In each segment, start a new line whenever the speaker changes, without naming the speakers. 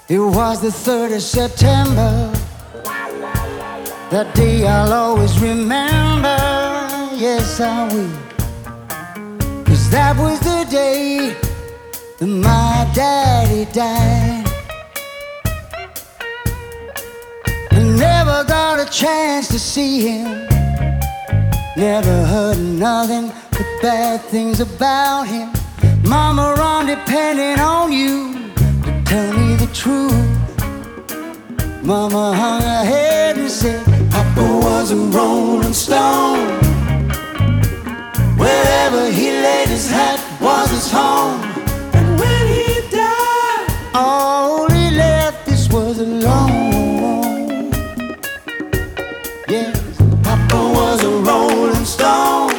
It was the 3rd of September. That day I'll always remember. Yes, I will. 'Cause that was the day that my daddy died. I never got a chance to see him. Never heard nothing but bad things about him. Mama, I'm depending on you to tell me the truth. Mama hung her head and said, Papa was a rolling stone. Wherever he laid his hat was his home. And when he died, all he left this was alone. Yes, Papa was a rolling stone.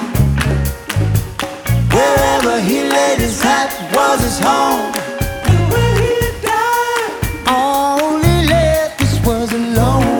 Wherever he laid his hat was his home. And when he died, all he left this was alone.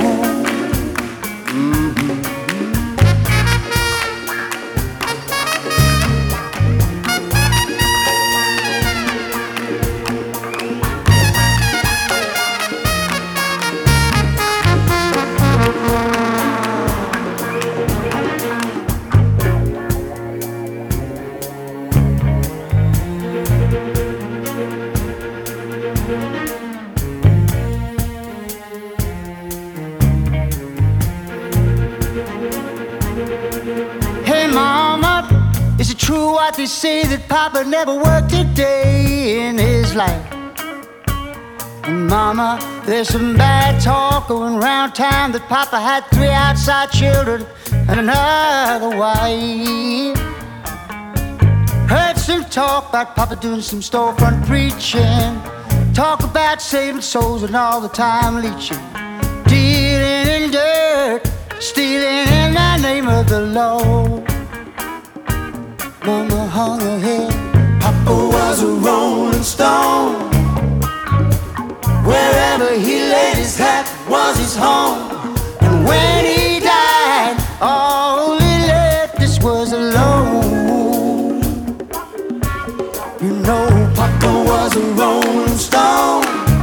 Hey mama, is it true what they say that Papa never worked a day in his life? And mama, there's some bad talk going around town that Papa had 3 outside children and another wife. Heard some talk about Papa doing some storefront preaching. Talk about saving souls and all the time leeching. Dealing in dirt, stealing in the name of the Lord. Mama hung her head. Papa was a rolling stone. Wherever he laid his hat was his home. And when he died, all he left us was alone. You know Papa was a rolling stone.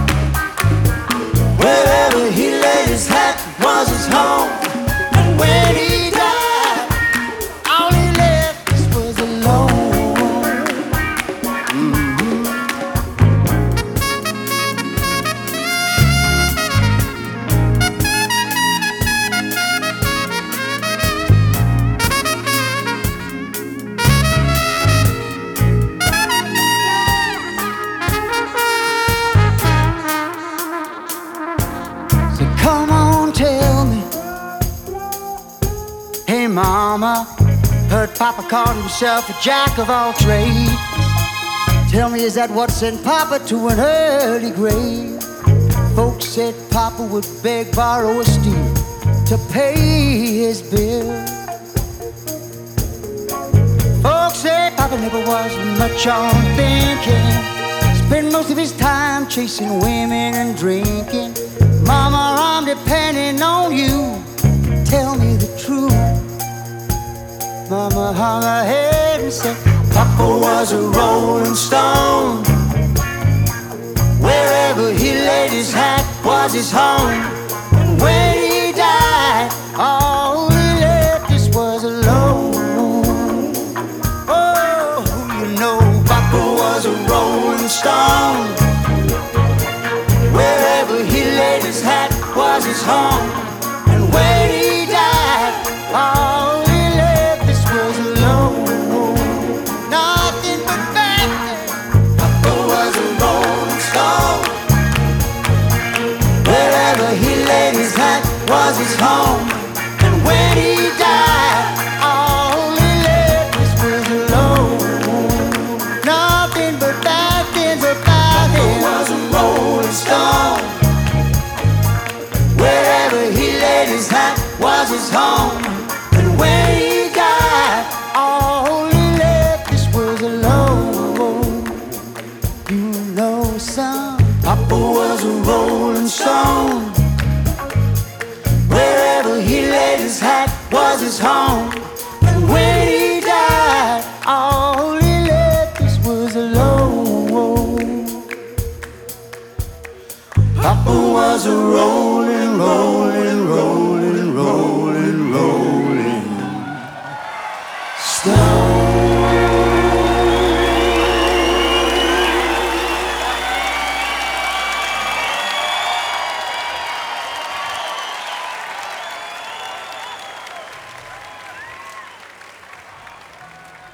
Wherever he laid his hat was his home. And when he died, all he left us was alone. So come on, tell me. Hey mama, heard Papa called himself a jack of all trades. Tell me, is that what sent Papa to an early grave? Folks said Papa would beg, borrow, or steal to pay his bill. Folks said Papa never was much on thinking. Spent most of his time chasing women and drinking. Mama, I'm depending on you. Tell me the truth. Mama hung her head and said, Papa was a rolling stone. Wherever he laid his hat was his home. And when he died, all he left us was alone. Oh, you know Papa was a rolling stone. Wherever he laid his hat was his home. And when he died, all he left us was alone. Nothing but bad. Papa was a rolling stone. Wherever he laid his hat was his home. And when he died, all he left us was alone. Nothing but bad things about him. Papa was a rolling stone. Wherever he laid his hat was his home. And when he died, all he left us was alone. You know, son, Papa was a rolling stone. Wherever he laid his hat was his home.